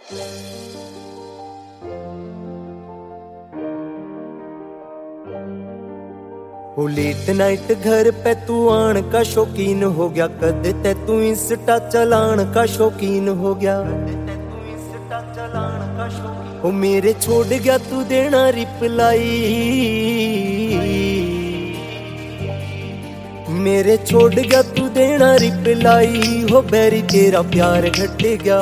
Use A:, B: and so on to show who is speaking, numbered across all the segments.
A: हो late night घर पे तू आन का शौकीन हो गया, कद ते तू इंस्टा चलान का शौकीन हो गया। हो मेरे छोड़ गया तू देना रिप्लाई, मेरे छोड़ गया तू देना रिप्लाई। हो बैरी तेरा प्यार घट गया,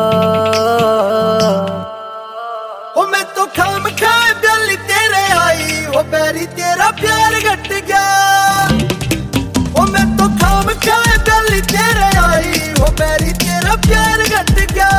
A: हो मैं तो खाम खाए गल तेरे आई। हो बैरी तेरा प्यार घट गया, हो मैं तो खाम खाए गल तेरे आई। हो बैरी तेरा प्यार घट गया।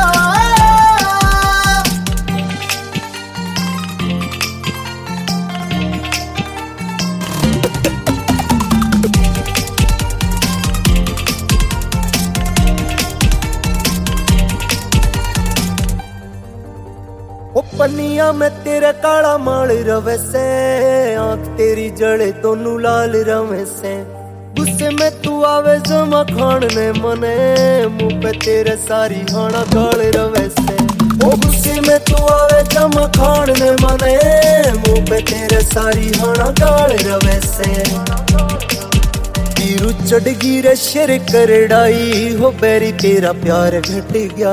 A: ओ पनिया में तेरा काला माल रवे से, आंख तेरी जड़े दोनों लाल रवे से। गुस्से में तू आवे जमा खान ने मने, मुंह पे तेरे सारी खाना गाल रवे से। ओ गुस्से में तू आवे जमा खान ने मने, मुंह पे तेरे सारी खाना गाल रवे से। तीरू चढ़गी रे शेर करड़ाई। हो बैरी तेरा प्यार घट गया,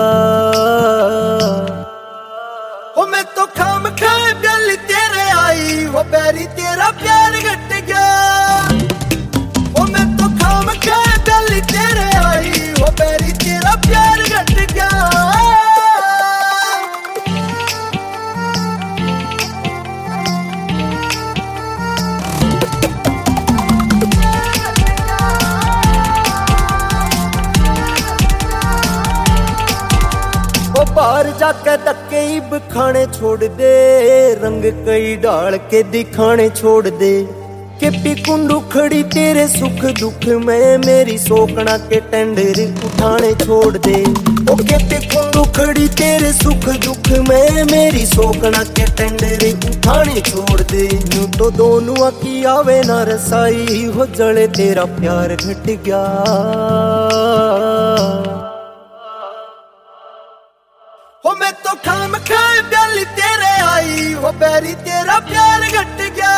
A: हो मैं तो खाम खाए गल तेरे आई। हो बैरी तेरा प्यार घट गया, हो मैं तो खाम खाए गल तेरे आई। हो बैरी तेरा प्यार घट गया। बाहर जाके धक्के इब खाने छोड़ दे, रंग कई डाल के दिखाने छोड़ दे। के पिकुंडू खड़ी तेरे सुख दुख में, मेरी सोकना के टेंडर उठाने छोड़ दे। ओ के पिकुंडू खड़ी तेरे सुख दुख में, मेरी सोकना के टेंडर उठाने छोड़ दे। यूं तो दोनों की आवे ना रसाई। हो जले तेरा प्यार घट गया, हो मैं तो खाम खाए गल तेरे आई। हो बैरी तेरा प्यार घट गया,